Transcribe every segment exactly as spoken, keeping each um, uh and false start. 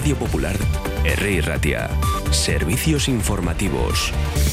Radio Popular, Herri Ratia. Servicios informativos.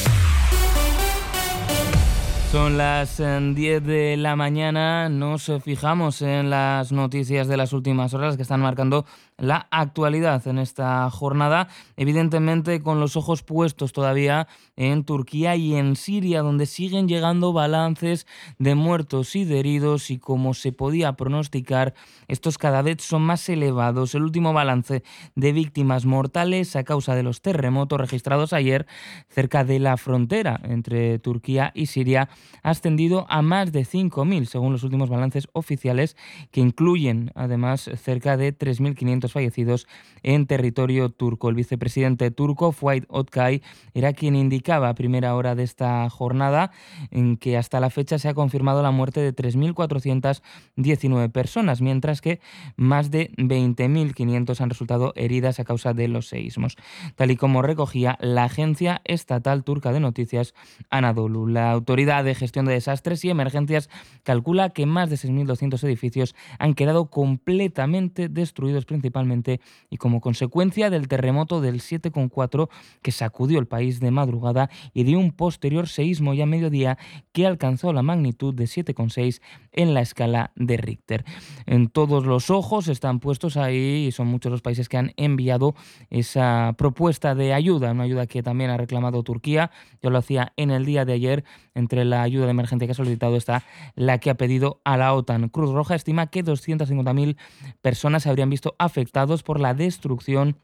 Son las diez de la mañana, nos fijamos en las noticias de las últimas horas que están marcando la actualidad en esta jornada, evidentemente con los ojos puestos todavía en Turquía y en Siria, donde siguen llegando balances de muertos y de heridos y, como se podía pronosticar, estos cada vez son más elevados. El último balance de víctimas mortales a causa de los terremotos registrados ayer cerca de la frontera entre Turquía y Siria ha ascendido a más de cinco mil, según los últimos balances oficiales, que incluyen además cerca de tres mil quinientos fallecidos en territorio turco. El vicepresidente turco, Fuat Oktay, era quien indicaba a primera hora de esta jornada en que hasta la fecha se ha confirmado la muerte de tres mil cuatrocientas diecinueve personas, mientras que más de veinte mil quinientos han resultado heridas a causa de los seísmos, tal y como recogía la agencia estatal turca de noticias Anadolu. La autoridad de gestión de desastres y emergencias calcula que más de seis mil doscientos edificios han quedado completamente destruidos, principalmente y como consecuencia del terremoto del siete coma cuatro que sacudió el país de madrugada y de un posterior seísmo ya a mediodía que alcanzó la magnitud de siete coma seis en la escala de Richter. En todos los ojos están puestos ahí y son muchos los países que han enviado esa propuesta de ayuda, una ayuda que también ha reclamado Turquía. Yo lo hacía en el día de ayer. Entre la ayuda de emergencia que ha solicitado está la que ha pedido a la OTAN. Cruz Roja estima que doscientas cincuenta mil personas se habrían visto afectados por la destrucción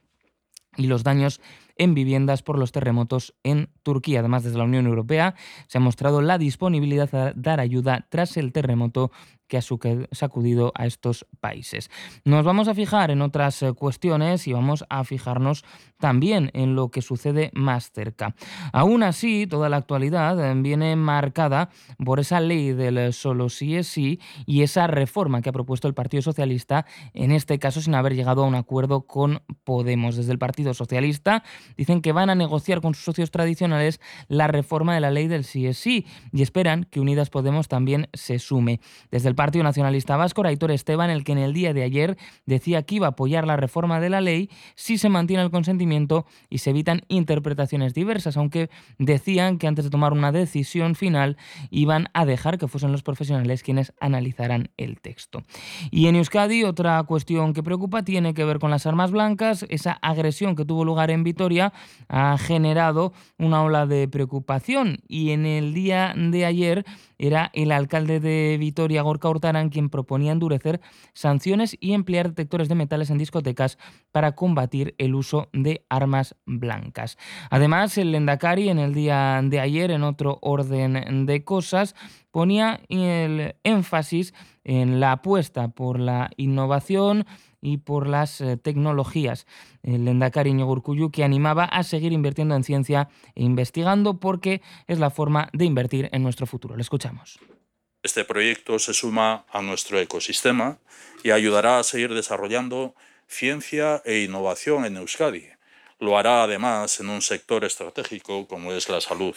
y los daños en viviendas por los terremotos en Turquía. Además, desde la Unión Europea se ha mostrado la disponibilidad a dar ayuda tras el terremoto que ha sacudido a estos países. Nos vamos a fijar en otras cuestiones y vamos a fijarnos también en lo que sucede más cerca. Aún así, toda la actualidad viene marcada por esa ley del solo sí es sí y esa reforma que ha propuesto el Partido Socialista, en este caso sin haber llegado a un acuerdo con Podemos. Desde el Partido Socialista dicen que van a negociar con sus socios tradicionales la reforma de la ley del sí es sí y esperan que Unidas Podemos también se sume. Desde el Partido Nacionalista Vasco, Aitor Esteban, el que en el día de ayer decía que iba a apoyar la reforma de la ley si se mantiene el consentimiento y se evitan interpretaciones diversas, aunque decían que antes de tomar una decisión final iban a dejar que fuesen los profesionales quienes analizaran el texto. Y en Euskadi, otra cuestión que preocupa tiene que ver con las armas blancas. Esa agresión que tuvo lugar en Vitoria ha generado una ola de preocupación y en el día de ayer era el alcalde de Vitoria, Gorka Urtaran, quien proponía endurecer sanciones y emplear detectores de metales en discotecas para combatir el uso de armas blancas. Además, el Lehendakari en el día de ayer, en otro orden de cosas, ponía el énfasis en la apuesta por la innovación y por las eh, tecnologías. El Lehendakari Iñigo Urkullu, que animaba a seguir invirtiendo en ciencia e investigando porque es la forma de invertir en nuestro futuro. Le escuchamos. Este proyecto se suma a nuestro ecosistema y ayudará a seguir desarrollando ciencia e innovación en Euskadi. Lo hará además en un sector estratégico como es la salud.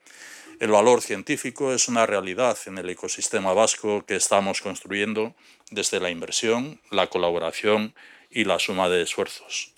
El valor científico es una realidad en el ecosistema vasco que estamos construyendo desde la inversión, la colaboración y la suma de esfuerzos.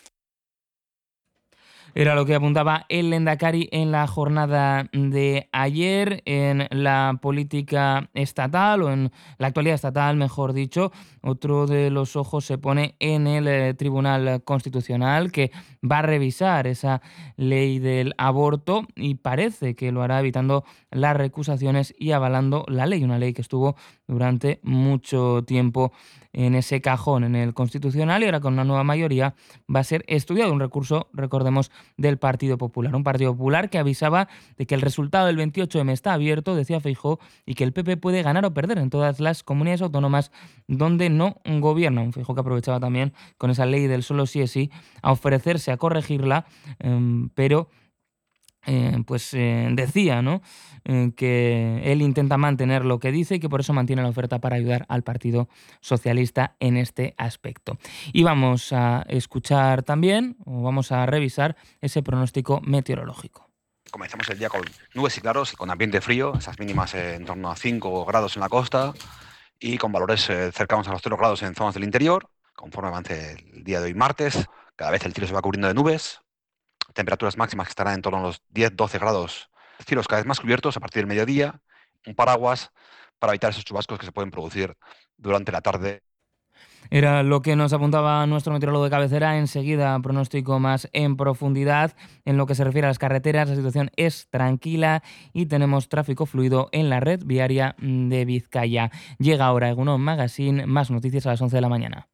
Era lo que apuntaba el Lehendakari en la jornada de ayer. En la política estatal, o en la actualidad estatal, mejor dicho, otro de los ojos se pone en el eh, Tribunal Constitucional, que va a revisar esa ley del aborto y parece que lo hará evitando las recusaciones y avalando la ley, una ley que estuvo durante mucho tiempo en ese cajón en el Constitucional y ahora con una nueva mayoría va a ser estudiado un recurso, recordemos, del Partido Popular. Un Partido Popular que avisaba de que el resultado del veintiocho eme está abierto, decía Feijóo, y que el P P puede ganar o perder en todas las comunidades autónomas donde no gobierna. Un Feijóo que aprovechaba también con esa ley del solo sí es sí a ofrecerse a corregirla, eh, pero Eh, pues eh, decía, ¿no? eh, que él intenta mantener lo que dice y que por eso mantiene la oferta para ayudar al Partido Socialista en este aspecto. Y vamos a escuchar también, o vamos a revisar ese pronóstico meteorológico. Comenzamos el día con nubes y claros y con ambiente frío, esas mínimas eh, en torno a cinco grados en la costa y con valores eh, cercanos a los cero grados en zonas del interior, conforme avance el día de hoy martes. Cada vez el cielo se va cubriendo de nubes, temperaturas máximas que estarán en torno a los diez doce grados, cielos cada vez más cubiertos a partir del mediodía, un paraguas para evitar esos chubascos que se pueden producir durante la tarde. Era lo que nos apuntaba nuestro meteorólogo de cabecera. Enseguida, pronóstico más en profundidad. En lo que se refiere a las carreteras, la situación es tranquila y tenemos tráfico fluido en la red viaria de Vizcaya. Llega ahora Egunon Magazine, más noticias a las once de la mañana.